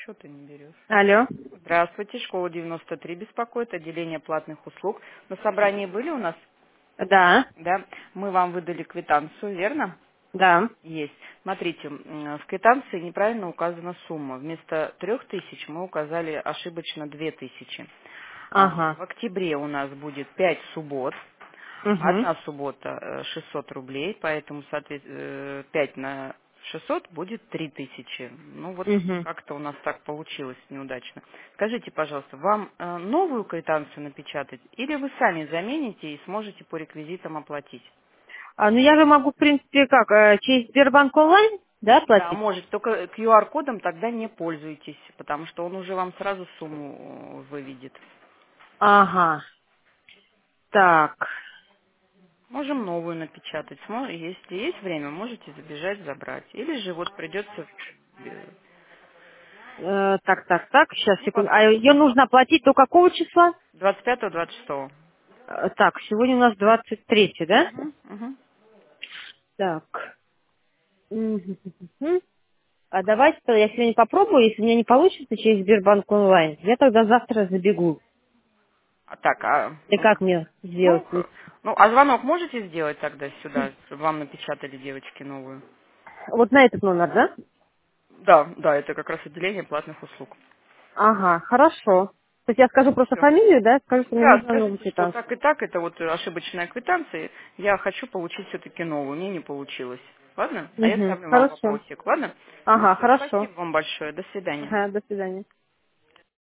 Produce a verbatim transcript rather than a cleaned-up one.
Что ты не берешь? Алло. Здравствуйте, школа девяносто три беспокоит, отделение платных услуг. На собрании были у нас? Да, Да. Мы вам выдали квитанцию, верно? да. Есть. Смотрите, м, в квитанции неправильно указана сумма. Вместо трех тысяч мы указали ошибочно две тысячи. А, Ага. В октябре у нас будет пять суббот. Угу. Одна суббота э, шестьсот рублей, поэтому, соответственно, пять на шестьсот будет три тысячи. Ну вот Угу. как-то у нас так получилось неудачно. Скажите, пожалуйста, вам э, новую квитанцию напечатать или вы сами замените и сможете по реквизитам оплатить? А, ну я же могу, в принципе, как, э, через Сбербанк онлайн, да, Да, платить? может, только Q R-кодом тогда не пользуйтесь, потому что он уже вам сразу сумму э, выведет. Ага. Так. Можем новую напечатать. Смо- Если есть время, можете забежать, забрать. Или же вот придется э, Э, так, так, так, сейчас, ну, секунду. А ее нужно оплатить до какого числа? двадцать пятого двадцать шестого. Э, так, сегодня у нас двадцать третье, да? Угу, угу. Так. Мгм. А давайте тогда я сегодня попробую, если у меня не получится через Сбербанк онлайн, я тогда завтра забегу. А так, а, И м, как мне ну, сделать? То х- есть, ну, а звонок можете сделать тогда сюда, чтобы вам напечатали девочки новую? вот на этот номер, да? Да, да, это как раз отделение платных услуг. Ага, хорошо. То есть я скажу просто Все. фамилию, да, скажу, что мне Да, нужна новая скажите, что так квитанция. и так, это вот ошибочная квитанция, я хочу получить все-таки новую, мне не получилось. Ладно? А я Угу, ставлю вам хорошо. вопросик, ладно? Ну Ага, все, хорошо. спасибо вам большое, до свидания. Ага, до свидания.